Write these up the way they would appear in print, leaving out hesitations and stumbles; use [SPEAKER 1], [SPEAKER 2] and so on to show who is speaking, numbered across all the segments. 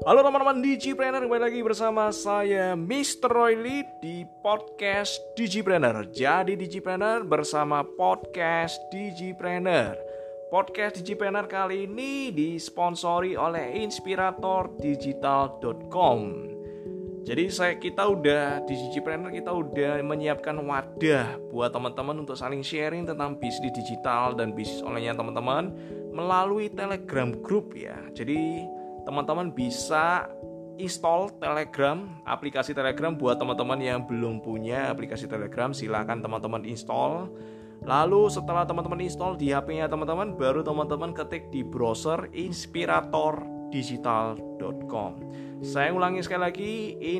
[SPEAKER 1] Halo teman-teman Digipreneur, kembali lagi bersama saya Mr. Roy Lee di podcast Digipreneur. Jadi Digipreneur bersama podcast Digipreneur. Podcast Digipreneur kali ini disponsori oleh inspiratordigital.com. Jadi kita di Digipreneur kita udah menyiapkan wadah buat teman-teman untuk saling sharing tentang bisnis digital dan bisnis online-nya teman-teman melalui Telegram group ya. Jadi teman-teman bisa install Telegram, aplikasi Telegram buat teman-teman yang belum punya aplikasi Telegram, silakan teman-teman install. Lalu setelah teman-teman install di HP-nya teman-teman, baru teman-teman ketik di browser inspiratordigital.com. Saya ulangi sekali lagi,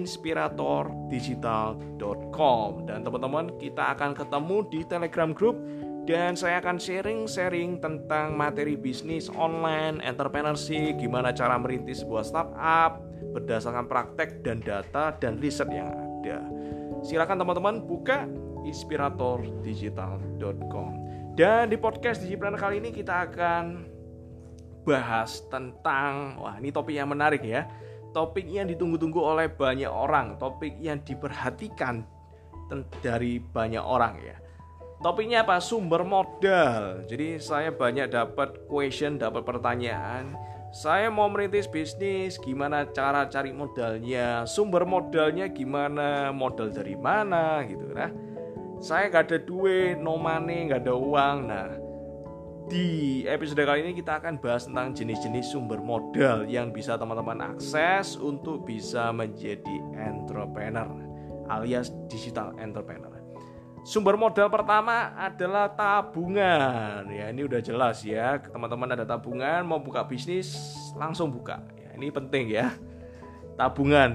[SPEAKER 1] inspiratordigital.com. Dan teman-teman, kita akan ketemu di Telegram group. Dan saya akan sharing tentang materi bisnis online, entrepreneurship, gimana cara merintis sebuah startup berdasarkan praktek dan data dan riset yang ada. Silakan teman-teman buka inspiratordigital.com. Dan di podcast Digipreneur kali ini kita akan bahas tentang, ini topik yang menarik ya. Topik yang ditunggu-tunggu oleh banyak orang, topik yang diperhatikan dari banyak orang ya. Topiknya apa? Sumber modal. Jadi saya banyak dapat pertanyaan. Saya mau merintis bisnis, gimana cara cari modalnya? Sumber modalnya gimana? Modal dari mana gitu nah. Saya gak ada duit, no money, gak ada uang. Nah, di episode kali ini kita akan bahas tentang jenis-jenis sumber modal yang bisa teman-teman akses untuk bisa menjadi entrepreneur alias digital entrepreneur. Sumber modal pertama adalah tabungan. Ya, ini udah jelas ya. Teman-teman ada tabungan, mau buka bisnis, langsung buka. Ya, ini penting ya. Tabungan.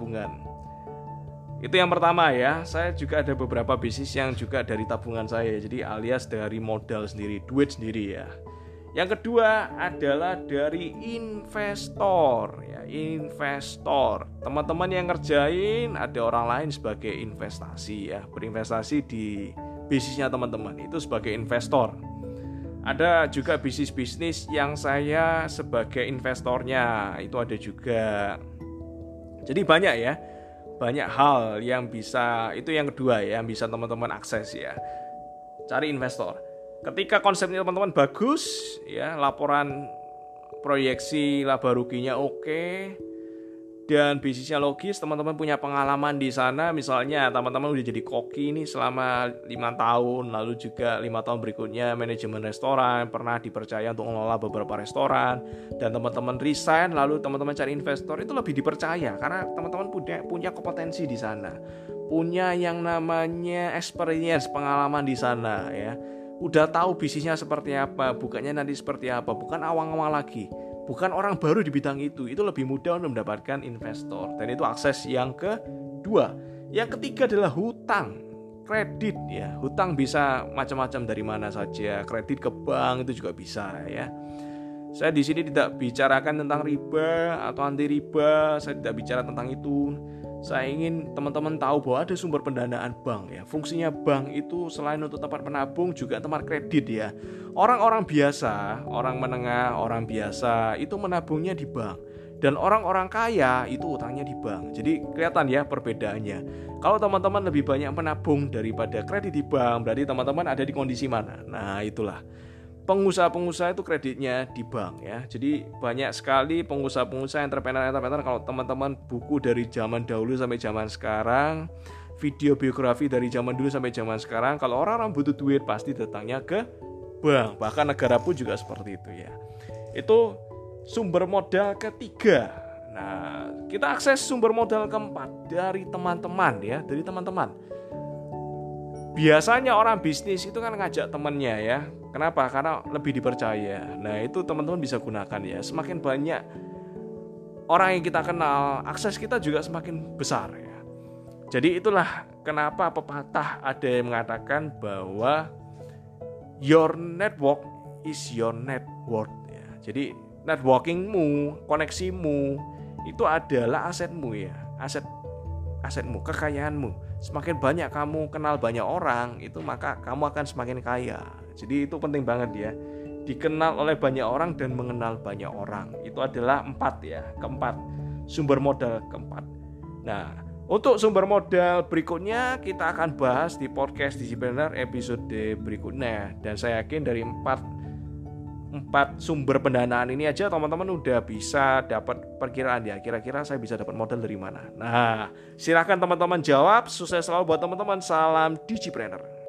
[SPEAKER 1] Itu yang pertama ya. Saya juga ada beberapa bisnis yang juga dari tabungan saya. Jadi alias dari modal sendiri, duit sendiri ya. Yang kedua adalah dari investor ya, investor. Teman-teman yang ngerjain ada orang lain sebagai investasi ya, berinvestasi di bisnisnya teman-teman itu sebagai investor. Ada juga bisnis-bisnis yang saya sebagai investornya, itu ada juga. Jadi banyak ya, banyak hal yang bisa, itu yang kedua ya, yang bisa teman-teman akses ya. Cari investor. Ketika konsepnya teman-teman bagus, ya laporan proyeksi laba ruginya oke, dan bisnisnya logis, teman-teman punya pengalaman di sana, misalnya teman-teman udah jadi koki ini selama 5 tahun, lalu juga 5 tahun berikutnya manajemen restoran, pernah dipercaya untuk mengelola beberapa restoran, dan teman-teman resign, lalu teman-teman cari investor, itu lebih dipercaya karena teman-teman punya kompetensi di sana, punya yang namanya experience, pengalaman di sana ya. Udah tahu bisnisnya seperti apa, bukannya nanti seperti apa, bukan awang-awang lagi, bukan orang baru di bidang itu lebih mudah untuk mendapatkan investor. Dan itu akses yang kedua. Yang ketiga adalah hutang, kredit ya. Hutang bisa macam-macam dari mana saja, kredit ke bank itu juga bisa ya. Saya di sini tidak bicarakan tentang riba atau anti riba, saya tidak bicara tentang itu. Saya ingin teman-teman tahu bahwa ada sumber pendanaan bank ya. Fungsinya bank itu selain untuk tempat penabung juga tempat kredit ya. Orang-orang biasa, orang menengah, orang biasa itu menabungnya di bank. Dan orang-orang kaya itu utangnya di bank. Jadi kelihatan ya perbedaannya. Kalau teman-teman lebih banyak menabung daripada kredit di bank, berarti teman-teman ada di kondisi mana? Nah, itulah. Pengusaha-pengusaha itu kreditnya di bank ya. Jadi banyak sekali pengusaha-pengusaha entrepreneur kalau teman-teman buku dari zaman dahulu sampai zaman sekarang, video biografi dari zaman dulu sampai zaman sekarang, kalau orang-orang butuh duit pasti datangnya ke bank. Bahkan negara pun juga seperti itu ya. Itu sumber modal ketiga. Nah, kita akses sumber modal keempat dari teman-teman ya, dari teman-teman. Biasanya orang bisnis itu kan ngajak temannya ya. Kenapa? Karena lebih dipercaya. Nah, itu teman-teman bisa gunakan ya. Semakin banyak orang yang kita kenal, akses kita juga semakin besar ya. Jadi itulah kenapa pepatah ada yang mengatakan bahwa your network is your net worth ya. Jadi networkingmu, koneksimu itu adalah asetmu ya. Asetmu, kekayaanmu. Semakin banyak kamu kenal banyak orang, itu maka kamu akan semakin kaya. Jadi itu penting banget ya. Dikenal oleh banyak orang dan mengenal banyak orang. Itu adalah 4 ya. Keempat, sumber modal keempat. Nah, untuk sumber modal berikutnya kita akan bahas di podcast Digipreneur episode berikutnya. Dan saya yakin dari empat sumber pendanaan ini aja teman-teman udah bisa dapat perkiraan ya, kira-kira saya bisa dapat modal dari mana. Nah, silakan teman-teman jawab. Sukses selalu buat teman-teman. Salam Digipreneur.